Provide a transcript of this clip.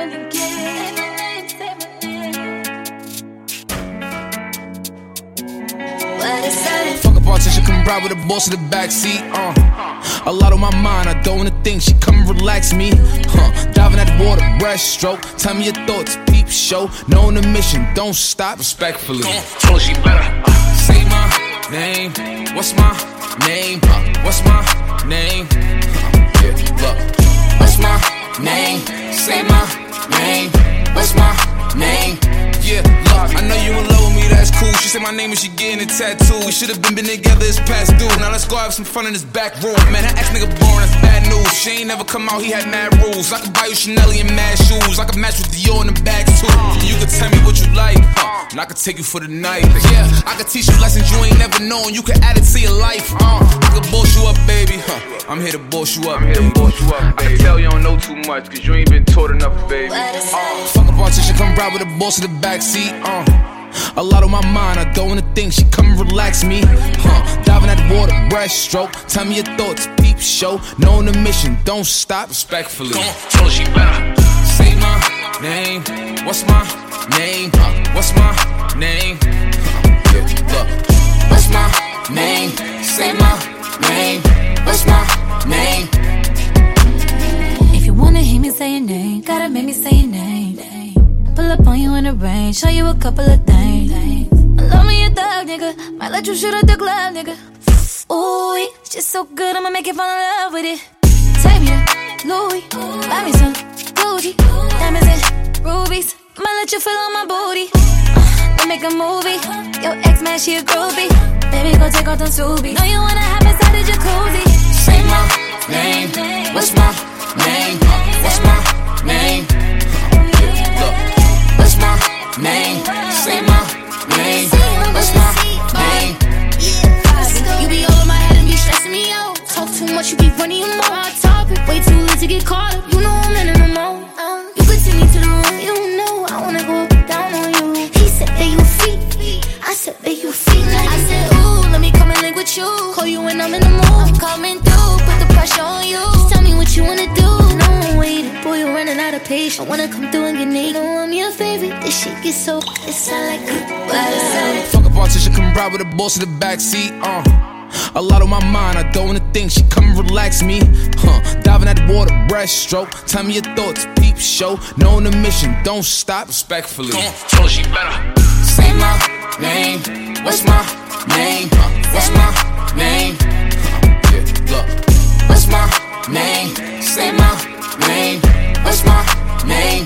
really care. What is that? Fuck a politician, come ride with a boss in the backseat. A lot on my mind, I don't wanna think. She come and relax me. Diving at the water, breaststroke. Tell me your thoughts, peep show. Knowing the mission, don't stop. Respectfully. Told she better. Say my name. What's my name? What's my name? Yeah, look. What's my name? Say my name. What's my name? Yeah, look. I know you in love with me, that's cool. She said my name and she getting a tattoo. We should've been together, it's past due. Now let's go have some fun in this back room. Man, that ex nigga boring, that's bad news. She ain't never come out, he had mad rules. I could buy you Chanel and mad shoes. I could match with Dior in the bags too. You could tell me what you like, and I could take you for the night. Yeah, I could teach you lessons you ain't never known. You could add it to your life. I could boss you up, baby. I'm here to boss you up. I'm here to boss you up, baby. I can tell you don't know too much, cause you ain't been taught enough, baby. Fuck a politician, come ride with a boss in the backseat. A lot on my mind, I don't wanna think. She come and relax me. Diving at the water, breaststroke. Tell me your thoughts, peep show. Knowing the mission, don't stop. Respectfully. Told she better. Say my name. What's my name? What's my name? Yeah, look. What's my name? Say my name. What's my name? If you wanna hear me say your name, gotta make me say your name. Pull up on you in the rain, show you a couple of things. Love me a thug, nigga. Might let you shoot at the club, nigga. Ooh, it's just so good, I'ma make you fall in love with it. Take me to Louis, buy me some Gucci, diamonds and rubies. Might let you feel on my booty. Then make a movie. Your ex man, she a groupie. Baby, go take off them Subies. Know you wanna hop inside the jacuzzi. Say my name. What's my name? What's my name? Look. What's my name? Say my name. What's my name? You be over my head and be stressing me out. Talk too much, you keep running your mouth. Hot topic, way too late to get caught up. You know I'm in the mode. You could take me to the room, you know I wanna go down on you. He said that you a freak, I said that you a freak. I said, ooh, let me come and link with you. Call you when I'm in the mood. I'm coming through, put the pressure on you. Just tell me what you wanna do. No, I'm waiting, boy, you're running out of patience. I wanna come through and get naked. Know I'm your favorite. This shit gets so, it sound like Fuck a politician, come ride with a boss in the backseat. A lot on my mind, I don't wanna think. She come and relax me. Diving at the water, breaststroke. Tell me your thoughts, peep show. Knowing the mission, don't stop. Respectfully. Told she better. Say my name. What's my name? What's my name? Yeah, look. What's my name? Say my name. What's my name?